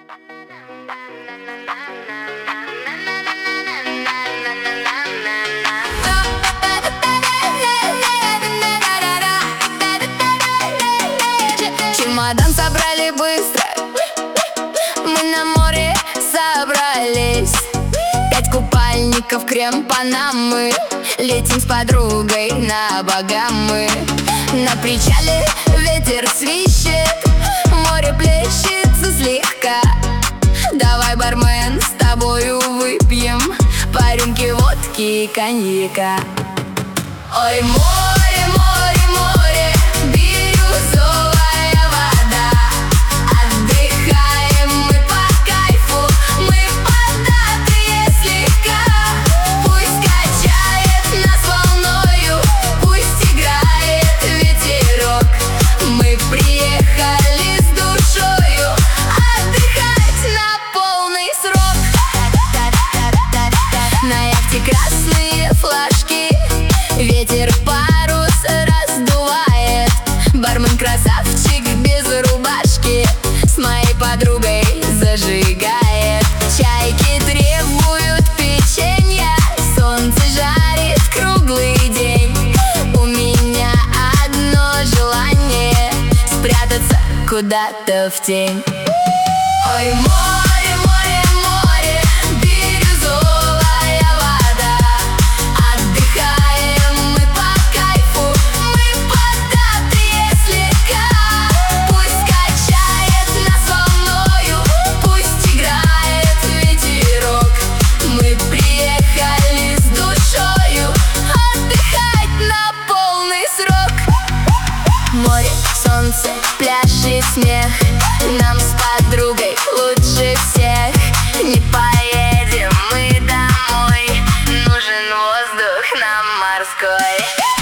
Чемодан собрали быстро, мы на море собрались. 5 купальников, крем, панамы, летим с подругой на Багамы. На причале ветер свищет, море плещется слегка. Давай, бармен, с тобою выпьем по рюмке водки и коньяка. Ой, море, море, море, бирюзовая вода. Отдыхаем мы по кайфу, мы податые слегка. Пусть качает нас волною, пусть играет ветерок. Мы приехали с душою отдыхать на полный срок. На яхте красные флажки, ветер парус раздувает. Бармен красавчик без рубашки с моей подругой зажигает. Чайки требуют печенья, солнце жарит круглый день. У меня одно желание — спрятаться куда-то в тень. Ой, море, море, море, бирюзовая вода. Отдыхаем мы по кайфу, мы податые слегка. Пусть качает нас волною, пусть играет ветерок. Мы приехали с душою отдыхать на полный срок. Море, солнце, пляж и смех, нам с подругой лучше всех. Не поедем мы домой, нужен воздух нам морской.